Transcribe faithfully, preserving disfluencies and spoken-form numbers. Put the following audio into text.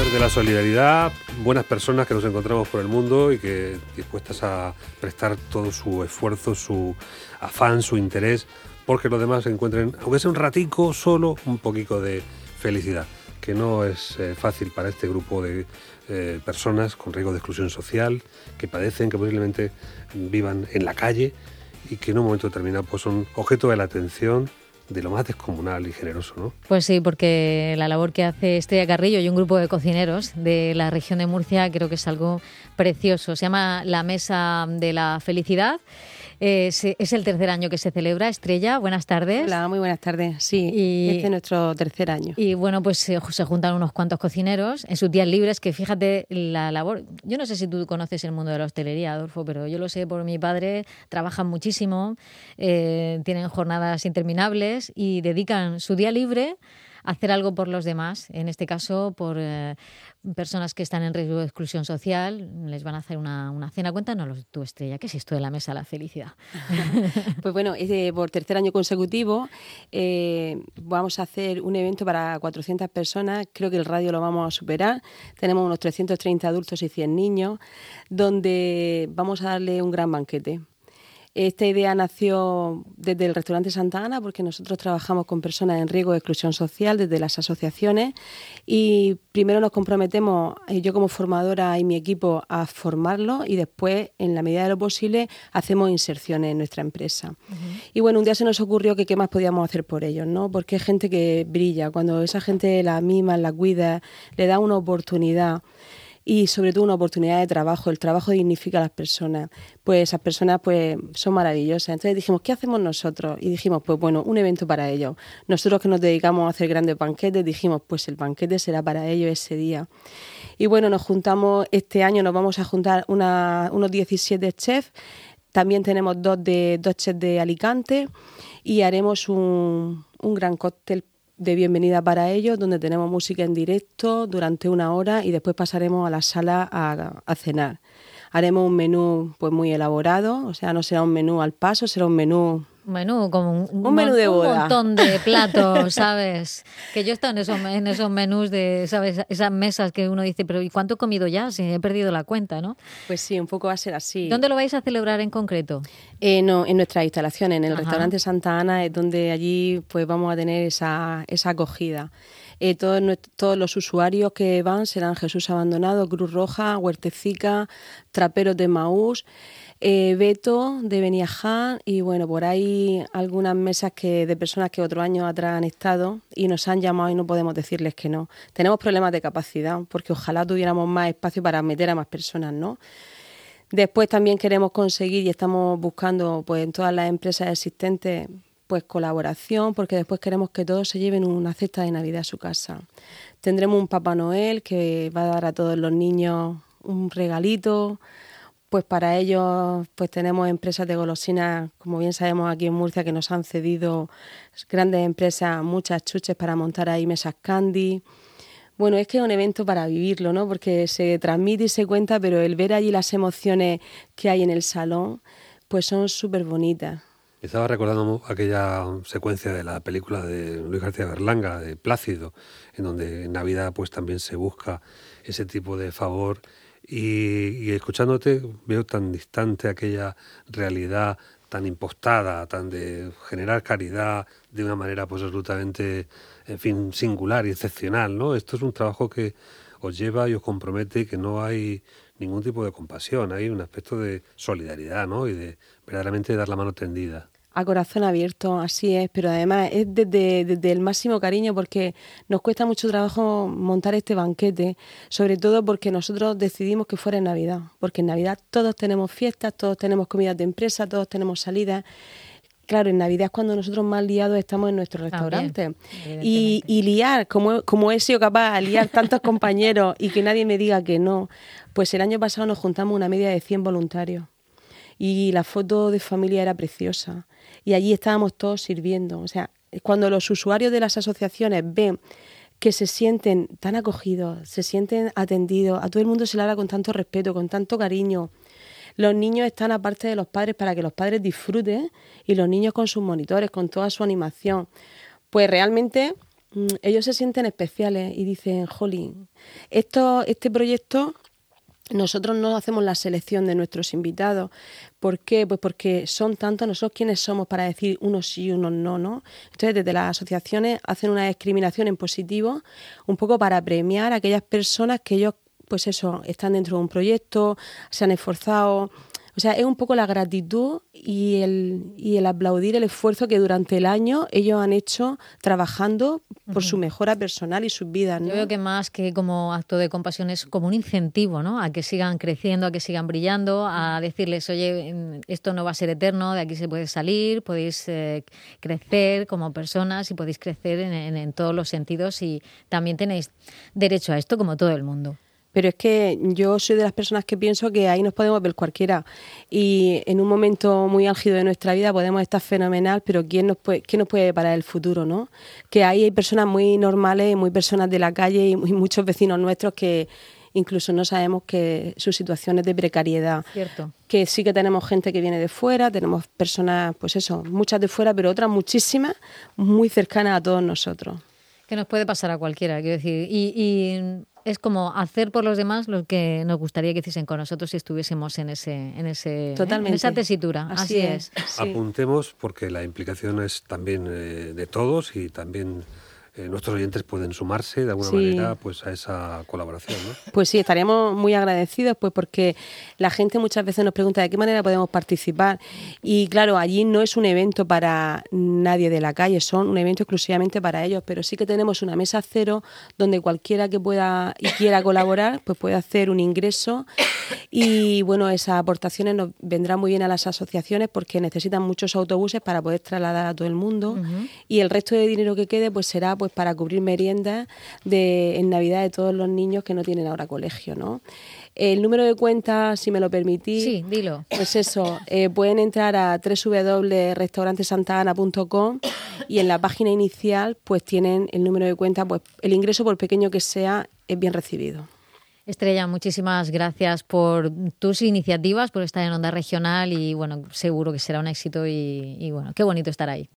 Desde la solidaridad, buenas personas que nos encontramos por el mundo y que dispuestas a prestar todo su esfuerzo, su afán, su interés, porque los demás encuentren, aunque sea un ratico, solo un poquito de felicidad, que no es eh, fácil para este grupo de eh, personas con riesgo de exclusión social, que padecen, que posiblemente vivan en la calle y que en un momento determinado pues, son objeto de la atención de lo más descomunal y generoso, ¿no? Pues sí, porque la labor que hace Estrella Carrillo y un grupo de cocineros de la región de Murcia creo que es algo precioso. Se llama La Mesa de la Felicidad. Eh, es el tercer año que se celebra. Estrella, buenas tardes. Hola, muy buenas tardes. Sí, y, este es nuestro tercer año. Y bueno, pues se, se juntan unos cuantos cocineros en sus días libres, que fíjate la labor. Yo no sé si tú conoces el mundo de la hostelería, Adolfo, pero yo lo sé por mi padre. Trabajan muchísimo, eh, tienen jornadas interminables y dedican su día libre a hacer algo por los demás, en este caso por eh, personas que están en riesgo de exclusión social. Les van a hacer una, una cena. Cuéntanos tú, Estrella, ¿qué es esto de la Mesa de la Felicidad? Pues bueno, es de, por tercer año consecutivo eh, vamos a hacer un evento para cuatrocientas personas. Creo que el radio lo vamos a superar. Tenemos unos trescientos treinta adultos y cien niños, donde vamos a darle un gran banquete. Esta idea nació desde el restaurante Santa Ana, porque nosotros trabajamos con personas en riesgo de exclusión social desde las asociaciones, y primero nos comprometemos, yo como formadora y mi equipo, a formarlos, y después, en la medida de lo posible, hacemos inserciones en nuestra empresa. Uh-huh. Y bueno, un día se nos ocurrió que qué más podíamos hacer por ellos, ¿no? Porque hay gente que brilla, cuando esa gente la mima, la cuida, le da una oportunidad, y sobre todo una oportunidad de trabajo. El trabajo dignifica a las personas. Pues esas personas pues son maravillosas. Entonces dijimos, ¿qué hacemos nosotros? Y dijimos, pues bueno, un evento para ellos. Nosotros que nos dedicamos a hacer grandes banquetes, dijimos, pues el banquete será para ellos ese día. Y bueno, nos juntamos, este año nos vamos a juntar una, unos diecisiete chefs. También tenemos dos, de, dos chefs de Alicante y haremos un, un gran cóctel de bienvenida para ellos, donde tenemos música en directo durante una hora y después pasaremos a la sala a, a cenar. Haremos un menú pues muy elaborado, o sea, no será un menú al paso, será un menú... Menú, como un, un menú de boda. Un montón de platos, ¿sabes? Que yo he estado en esos, en esos menús de, ¿sabes? Esas mesas que uno dice, pero ¿y cuánto he comido ya? Si he perdido la cuenta, ¿no? Pues sí, un poco va a ser así. ¿Dónde lo vais a celebrar en concreto? Eh, no, en nuestras instalaciones, en el Ajá. restaurante Santa Ana, es donde allí pues vamos a tener esa, esa acogida. Eh, todos, todos los usuarios que van serán Jesús Abandonado, Cruz Roja, Huertecica, Traperos de Maús, eh, Beto de Beniajá, y bueno, por ahí algunas mesas que de personas que otros años atrás han estado y nos han llamado y no podemos decirles que no. Tenemos problemas de capacidad, porque ojalá tuviéramos más espacio para meter a más personas, ¿no? Después también queremos conseguir, y estamos buscando pues en todas las empresas existentes, pues colaboración, porque después queremos que todos se lleven una cesta de Navidad a su casa. Tendremos un Papá Noel que va a dar a todos los niños un regalito. Pues para ellos pues tenemos empresas de golosinas, como bien sabemos aquí en Murcia, que nos han cedido grandes empresas muchas chuches para montar ahí mesas candy. Bueno, es que es un evento para vivirlo, ¿no? Porque se transmite y se cuenta, pero el ver allí las emociones que hay en el salón, pues son súper bonitas. Estaba recordando aquella secuencia de la película de Luis García Berlanga, de Plácido, en donde en Navidad pues también se busca ese tipo de favor. Y, y escuchándote veo tan distante aquella realidad tan impostada, tan de generar caridad de una manera pues absolutamente, en fin, singular y excepcional, ¿no? Esto es un trabajo que os lleva y os compromete y que no hay ningún tipo de compasión, hay un aspecto de solidaridad, ¿no? Y de verdaderamente dar la mano tendida. A corazón abierto, así es, pero además es desde, desde el máximo cariño, porque nos cuesta mucho trabajo montar este banquete, sobre todo porque nosotros decidimos que fuera en Navidad, porque en Navidad todos tenemos fiestas, todos tenemos comidas de empresa, todos tenemos salidas. Claro, en Navidad es cuando nosotros más liados estamos en nuestro restaurante. Y, y liar, como, como he sido capaz de liar tantos compañeros y que nadie me diga que no, pues el año pasado nos juntamos una media de cien voluntarios. Y la foto de familia era preciosa. Y allí estábamos todos sirviendo. O sea, cuando los usuarios de las asociaciones ven que se sienten tan acogidos, se sienten atendidos, a todo el mundo se le habla con tanto respeto, con tanto cariño. Los niños están aparte de los padres para que los padres disfruten, y los niños con sus monitores, con toda su animación. Pues realmente ellos se sienten especiales y dicen, jolín, esto, este proyecto... Nosotros no hacemos la selección de nuestros invitados. ¿Por qué? Pues porque son tantos nosotros quienes somos para decir unos sí y unos no, ¿no? Entonces, desde las asociaciones hacen una discriminación en positivo, un poco para premiar a aquellas personas que ellos, pues eso, están dentro de un proyecto, se han esforzado. O sea, es un poco la gratitud y el, y el aplaudir el esfuerzo que durante el año ellos han hecho trabajando por uh-huh. su mejora personal y sus vidas, ¿no? Yo veo que más que como acto de compasión es como un incentivo, ¿no? A que sigan creciendo, a que sigan brillando, a decirles, oye, esto no va a ser eterno, de aquí se puede salir, podéis eh, crecer como personas y podéis crecer en, en, en todos los sentidos y también tenéis derecho a esto como todo el mundo. Pero es que yo soy de las personas que pienso que ahí nos podemos ver cualquiera y en un momento muy álgido de nuestra vida podemos estar fenomenal, pero ¿quién nos puede, qué nos puede parar el futuro, no? Que ahí hay personas muy normales, muy personas de la calle y muy, muchos vecinos nuestros que incluso no sabemos que su situación es de precariedad. Cierto. Que sí que tenemos gente que viene de fuera, tenemos personas, pues eso, muchas de fuera, pero otras muchísimas muy cercanas a todos nosotros. Que nos puede pasar a cualquiera, quiero decir, y... y... es como hacer por los demás lo que nos gustaría que hiciesen con nosotros si estuviésemos en ese, en ese, Totalmente. en esa tesitura. Así, Así es. es. Sí. Apuntemos porque la implicación es también eh, de todos y también eh, nuestros oyentes pueden sumarse de alguna sí. manera pues a esa colaboración, ¿no? Pues sí, estaríamos muy agradecidos pues porque la gente muchas veces nos pregunta de qué manera podemos participar y claro, allí no es un evento para nadie de la calle, son un evento exclusivamente para ellos, pero sí que tenemos una mesa cero donde cualquiera que pueda y quiera colaborar pues puede hacer un ingreso y bueno, esas aportaciones nos vendrán muy bien a las asociaciones porque necesitan muchos autobuses para poder trasladar a todo el mundo uh-huh. y el resto de dinero que quede pues será pues para cubrir meriendas de, en Navidad de todos los niños que no tienen ahora colegio, ¿no? El número de cuenta, si me lo permitís. Sí, dilo. Pues eso, eh, pueden entrar a doble u doble u doble u punto restaurante santa ana punto com y en la página inicial pues tienen el número de cuenta, pues el ingreso por pequeño que sea es bien recibido. Estrella, muchísimas gracias por tus iniciativas, por estar en Onda Regional y bueno, seguro que será un éxito y, y bueno, qué bonito estar ahí.